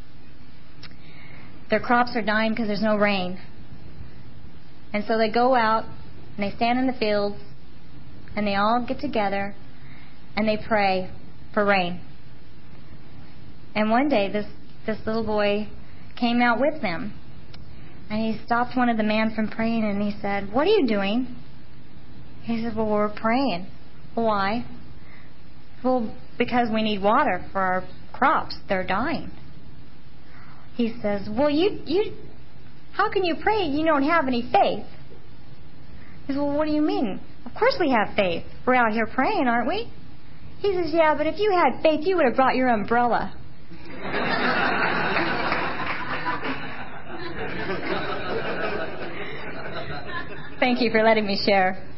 their crops are dying because there's no rain. And so they go out, and they stand in the fields, and they all get together, and they pray for rain. And one day, this, this little boy came out with them, and he stopped one of the men from praying, and he said, "What are you doing?" He said, "Well, we're praying." "Why?" "Well, because we need water for our crops. They're dying." He says, "Well, you, you, how can you pray? You don't have any faith." He says, "Well, what do you mean?" "Of course we have faith. We're out here praying, aren't we?" He says, "Yeah, but if you had faith, you would have brought your umbrella." Thank you for letting me share.